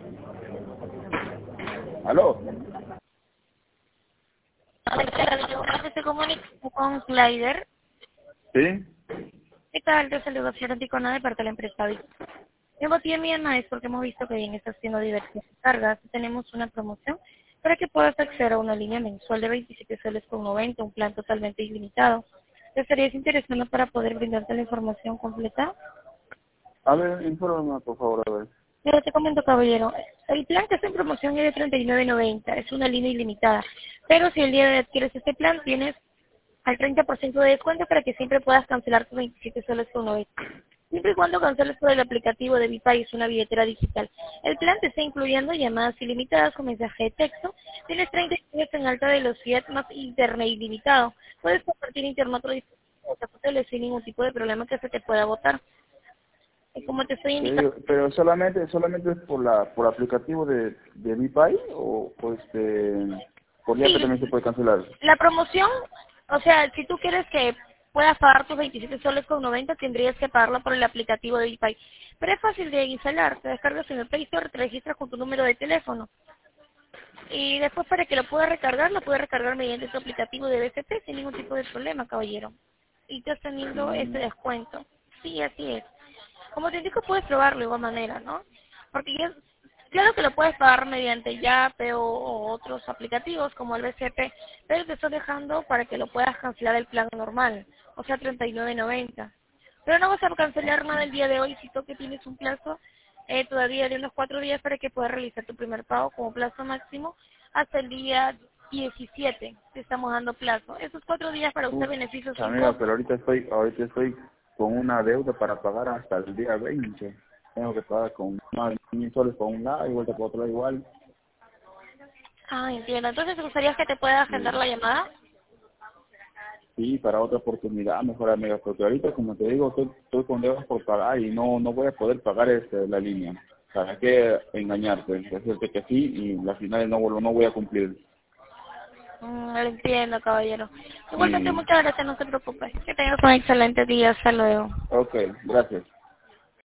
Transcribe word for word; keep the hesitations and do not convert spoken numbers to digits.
¿Aló? Se comunica con Slider. ¿Sí? ¿Qué tal? Te saludo, Flor Anticona, de parte de la empresa Bit. El motivo de mi llamada es porque hemos visto que bien está haciendo diversas cargas. Tenemos una promoción para que puedas acceder a una línea mensual de veintisiete soles con noventa, un plan totalmente ilimitado. ¿Te estarías interesando para poder brindarte la información completa? A ver, infórmame, por favor, a ver. Mira, te comento, caballero. El plan que está en promoción es de treinta y nueve noventa. Es una línea ilimitada. Pero si el día de hoy adquieres este plan, tienes al treinta por ciento de descuento para que siempre puedas cancelar tus veintisiete soles con noventa. Siempre y cuando canceles por el aplicativo de Vipay, es una billetera digital. El plan te está incluyendo llamadas ilimitadas con mensaje de texto. Tienes treinta días en alta velocidad más internet ilimitado. Puedes compartir internet a otro dispositivo de hoteles sin ningún tipo de problema que se te pueda botar. Y como te estoy Te indicando, digo, pero solamente solamente es por la por aplicativo de, de Vipay o pues este, por ya que sí, también se puede cancelar. la promoción, o sea, si tú quieres que puedas pagar tus veintisiete soles con noventa, tendrías que pagarla por el aplicativo de Vipay. Pero es fácil de instalar, te descargas en el Play Store, te registras con tu número de teléfono. Y después para que lo puedas recargar, lo puedes recargar mediante tu aplicativo de B C P sin ningún tipo de problema, caballero. Y estás teniendo ese Mm, descuento. Sí, así es. Como te indico, puedes probarlo de igual manera, ¿no? Porque ya, claro que lo puedes pagar mediante Yape o, o otros aplicativos como el B C P, pero te estoy dejando para que lo puedas cancelar el plan normal, o sea, treinta y nueve noventa. Pero no vas a cancelar nada el día de hoy, sino que tienes un plazo eh, todavía de unos cuatro días para que puedas realizar tu primer pago como plazo máximo hasta el día diecisiete. Te estamos dando plazo. Esos cuatro días para usar uf, beneficios sin amiga, costo. pero ahorita estoy ahorita estoy con una deuda para pagar hasta el día veinte. Tengo que pagar con más de mil soles por un lado y vuelta por otro lado igual. Ah, entiendo. Entonces, ¿te gustaría que te pueda agendar Sí. la llamada? Sí, para otra oportunidad, mejor amiga, porque ahorita, como te digo, estoy, estoy con deudas por pagar y no no voy a poder pagar este, la línea. ¿Para qué engañarte? Decirte que sí y las finales no, vuelvo- no voy a cumplir. Mm, lo entiendo, caballero. Igualmente, Y, muchas gracias, no se preocupe. Que tengas un excelente día. Hasta luego. ok, gracias.